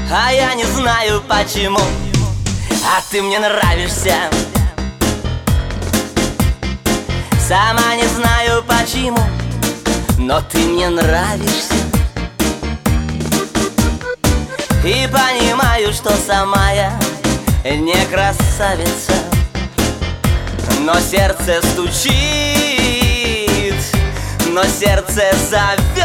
а я не знаю почему. А ты мне нравишься. Сама не знаю почему, но ты мне нравишься. И понимаю, что сама я не красавица, но сердце стучит, но сердце зовет.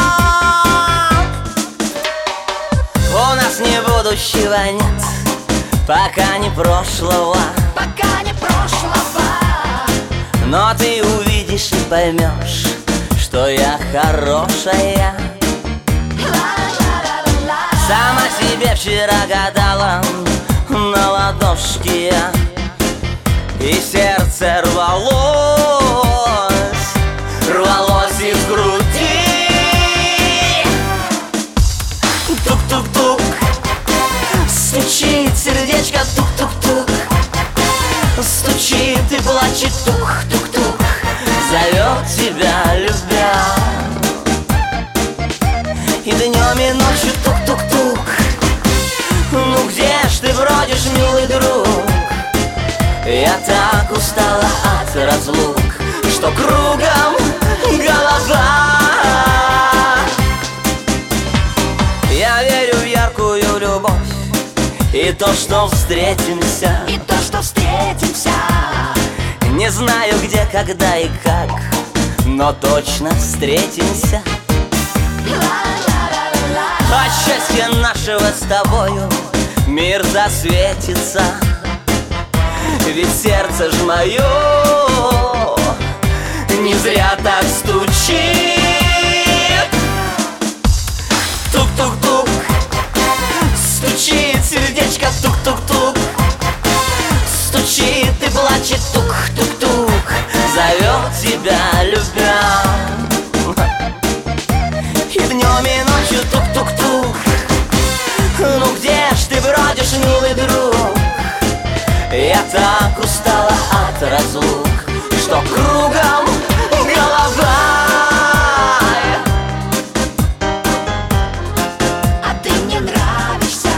У нас не будущего нет, пока не прошлого, пока не прошлого. Но ты увидишь и поймешь, что я хорошая. Сама себе вчера гадала на ладошке я, и сердце рвалось из груди. Тук-тук-тук, стучит сердечко, тук-тук-тук, стучит и плачет, тук-тук-тук, зовет тебя, любя. И днем и ночью тук-тук-тук. Ну где ж ты бродишь, милый друг? Я так устала от разлук, что кругом голова. Я верю в яркую любовь и то, что встретимся, и то, что встретимся. Не знаю где, когда и как, но точно встретимся. От счастья нашего с тобою мир засветится, ведь сердце ж мое не зря так стучит. Тук-тук-тук, стучит сердечко, тук-тук-тук, стучит и плачет, тук-тук-тук, зовет тебя, любя. И днем и ночью тук-тук-тук. Ну где ж ты бродишь, милый друг? Я так устала от разлук, что кругом голова. А ты мне нравишься.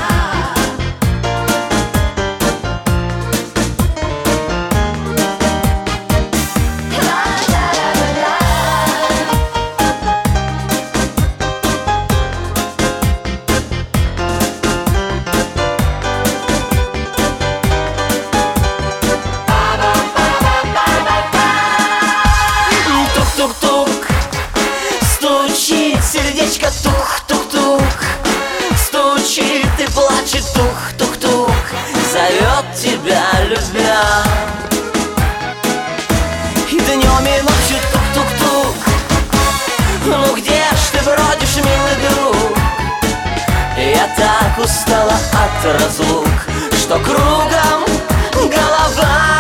Тук-тук-тук, стучит сердечко, тук-тук-тук, стучит и плачет, тук-тук-тук, зовет тебя, любя. И днем и ночью тук-тук-тук. Ну где ж ты бродишь, милый друг? Я так устала от разлук, что кругом голова.